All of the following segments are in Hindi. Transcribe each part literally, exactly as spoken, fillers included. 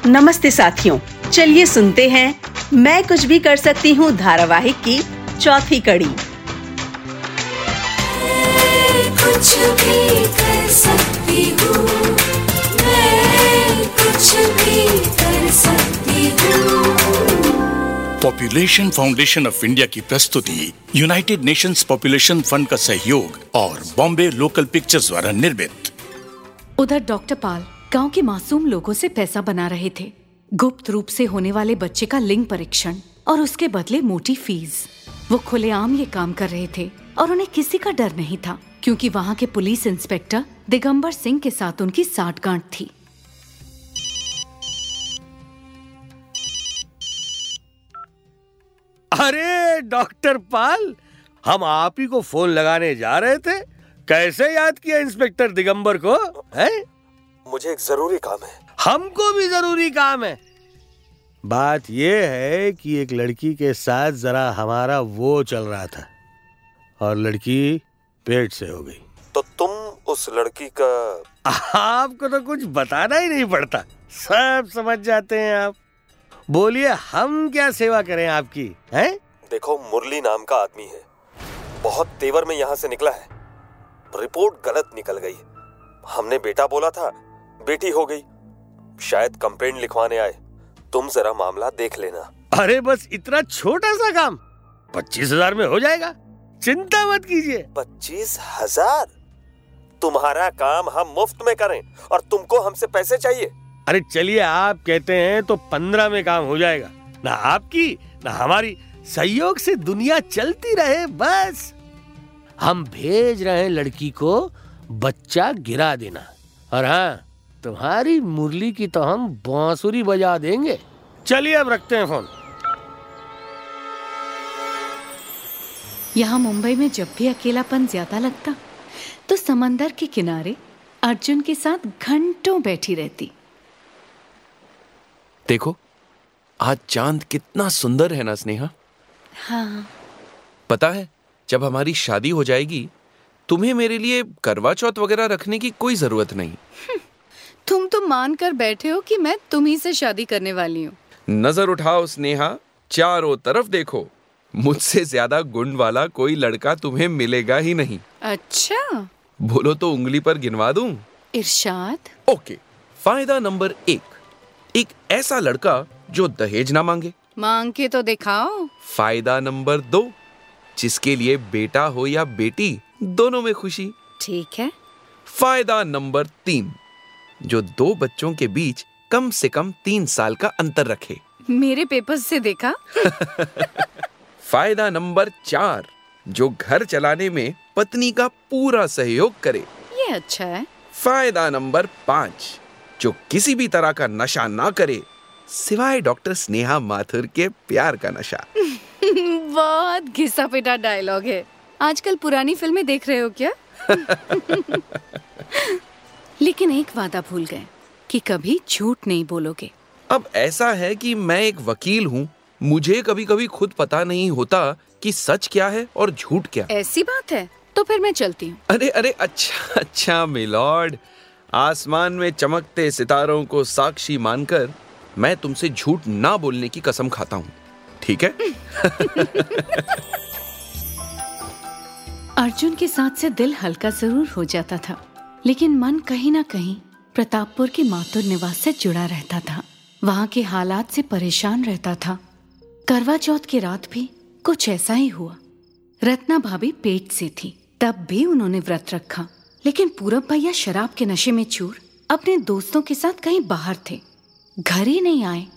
नमस्ते साथियों, चलिए सुनते हैं मैं कुछ भी कर सकती हूँ धारावाहिक की चौथी कड़ी। कुछ भी कर सकती हूँ, मैं कुछ भी कर सकती हूँ। पॉपुलेशन फाउंडेशन ऑफ इंडिया की प्रस्तुति, यूनाइटेड नेशंस पॉपुलेशन फंड का सहयोग और बॉम्बे लोकल पिक्चर्स द्वारा निर्मित। उधर डॉक्टर पाल गांव के मासूम लोगों से पैसा बना रहे थे। गुप्त रूप से होने वाले बच्चे का लिंग परीक्षण और उसके बदले मोटी फीस। वो खुलेआम ये काम कर रहे थे और उन्हें किसी का डर नहीं था, क्योंकि वहाँ के पुलिस इंस्पेक्टर दिगंबर सिंह के साथ उनकी साठगांठ थी। अरे डॉक्टर पाल, हम आप ही को फोन लगाने जा रहे थे। कैसे याद किया इंस्पेक्टर दिगंबर को? है? मुझे एक जरूरी काम है। हमको भी जरूरी काम है। बात यह है कि एक लड़की के साथ जरा हमारा वो चल रहा था और लड़की पेट से हो गई। तो तुम उस लड़की का? आपको तो कुछ बताना ही नहीं पड़ता, सब समझ जाते हैं आप। बोलिए, हम क्या सेवा करें आपकी? हैं? देखो, मुरली नाम का आदमी है, बहुत तेवर में यहाँ से निकला है। रिपोर्ट गलत निकल गई। हमने बेटा बोला था, बेटी हो गई। शायद कंप्लेंट लिखवाने आए। तुम जरा मामला देख लेना। अरे बस इतना छोटा सा काम पच्चीस हजार में हो जाएगा, चिंता मत कीजिए। पच्चीस हजार? तुम्हारा काम हम मुफ्त में करें और तुमको हमसे पैसे चाहिए? अरे चलिए, आप कहते हैं तो पंद्रह में काम हो जाएगा। ना आपकी ना हमारी, सहयोग से दुनिया चलती रहे बस। हम भेज रहे हैं लड़की को बच्चा गिरा देना, और हाँ, तुम्हारी मुरली की तो हम बांसुरी बजा देंगे। चलिए अब रखते हैं फोन। यहाँ मुंबई में जब भी अकेलापन ज्यादा लगता तो समंदर के किनारे अर्जुन के साथ घंटों बैठी रहती। देखो, आज चांद कितना सुंदर है ना स्नेहा? हाँ। पता है, जब हमारी शादी हो जाएगी तुम्हें मेरे लिए करवा चौथ वगैरह रखने की कोई जरूरत नहीं। तुम तो मान कर बैठे हो कि मैं तुम्ही से शादी करने वाली हूँ। नजर उठाओ स्नेहा, चारों तरफ देखो, मुझसे ज्यादा गुण वाला कोई लड़का तुम्हें मिलेगा ही नहीं। अच्छा, बोलो तो उंगली पर गिनवा दूं? इरशाद। ओके, फायदा नंबर एक, एक ऐसा लड़का जो दहेज ना मांगे। मांग के तो दिखाओ। फायदा नंबर दो, जिसके लिए बेटा हो या बेटी दोनों में खुशी। ठीक है। फायदा नंबर तीन, जो दो बच्चों के बीच कम से कम तीन साल का अंतर रखे। मेरे पेपर्स से देखा। फायदा नंबर चार, जो घर चलाने में पत्नी का पूरा सहयोग करे। ये अच्छा है। फायदा नंबर पाँच, जो किसी भी तरह का नशा ना करे सिवाय डॉक्टर स्नेहा माथुर के प्यार का नशा। बहुत घिसा पिटा डायलॉग है। आजकल पुरानी फिल्में देख रहे हो क्या? लेकिन एक वादा भूल गए कि कभी झूठ नहीं बोलोगे। अब ऐसा है कि मैं एक वकील हूँ, मुझे कभी कभी खुद पता नहीं होता कि सच क्या है और झूठ क्या। ऐसी बात है तो फिर मैं चलती हूँ। अरे अरे, अच्छा अच्छा मिलॉर्ड, आसमान में चमकते सितारों को साक्षी मानकर मैं तुमसे झूठ ना बोलने की कसम खाता हूँ, ठीक है? अर्जुन के साथ से दिल हल्का जरूर हो जाता था, लेकिन मन कहीं ना कहीं प्रतापपुर के माथुर निवास से जुड़ा रहता था। वहाँ के हालात से परेशान रहता था। करवा चौथ की रात भी कुछ ऐसा ही हुआ। रत्ना भाभी पेट से थी, तब भी उन्होंने व्रत रखा, लेकिन पूरब भैया शराब के नशे में चूर अपने दोस्तों के साथ कहीं बाहर थे, घर ही नहीं आए।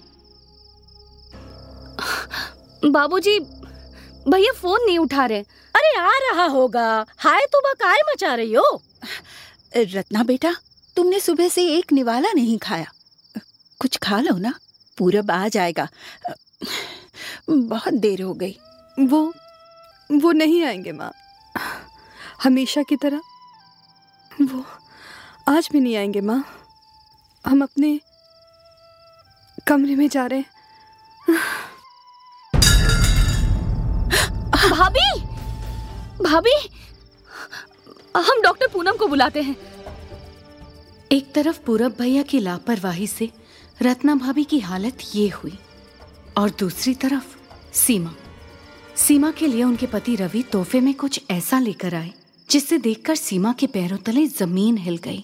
बाबूजी, भैया फोन नहीं उठा रहे। अरे आ रहा होगा। हाय तो बकाए मचा रही हो। रत्ना बेटा, तुमने सुबह से एक निवाला नहीं खाया, कुछ खा लो ना, पूरब आ जाएगा। बहुत देर हो गई। वो वो नहीं आएंगे माँ, हमेशा की तरह वो आज भी नहीं आएंगे माँ। हम अपने कमरे में जा रहे हैं। भाभी, भाभी, हम डॉक्टर पूनम को बुलाते हैं। एक तरफ पूरब भैया की लापरवाही से रत्ना भाभी की हालत ये हुई और दूसरी तरफ सीमा सीमा के लिए उनके पति रवि तोहफे में कुछ ऐसा लेकर आए जिससे देखकर सीमा के पैरों तले जमीन हिल गई।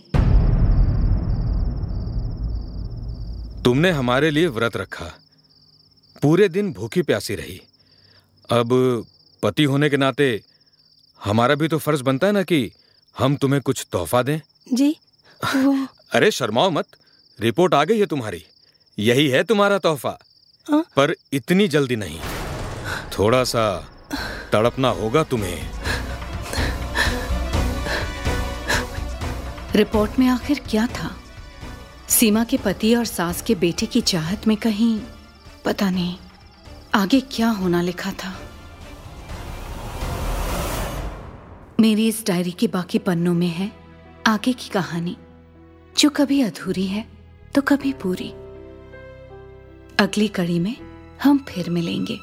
तुमने हमारे लिए व्रत रखा, पूरे दिन भूखी प्यासी रही। अब पति होने के नाते हमारा भी तो फर्ज बनता है ना कि हम तुम्हें कुछ तोहफा दें। जी वो... अरे शर्माओ मत, रिपोर्ट आ गई है तुम्हारी, यही है तुम्हारा तोहफा। पर इतनी जल्दी नहीं, थोड़ा सा तड़पना होगा तुम्हें। रिपोर्ट में आखिर क्या था? सीमा के पति और सास के बेटे की चाहत में कहीं पता नहीं आगे क्या होना लिखा था। मेरी इस डायरी के बाकी पन्नों में है आगे की कहानी, जो कभी अधूरी है तो कभी पूरी। अगली कड़ी में हम फिर मिलेंगे।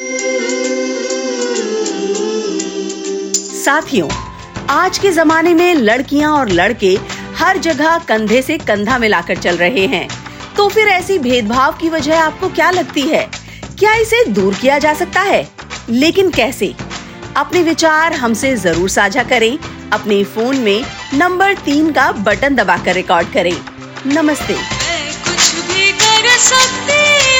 साथियों, आज के जमाने में लड़कियां और लड़के हर जगह कंधे से कंधा मिलाकर चल रहे हैं, तो फिर ऐसी भेदभाव की वजह आपको क्या लगती है? क्या इसे दूर किया जा सकता है? लेकिन कैसे? अपने विचार हमसे जरूर साझा करें। अपने फोन में नंबर तीन का बटन दबाकर रिकॉर्ड करें। नमस्ते। मैं कुछ भी कर सकती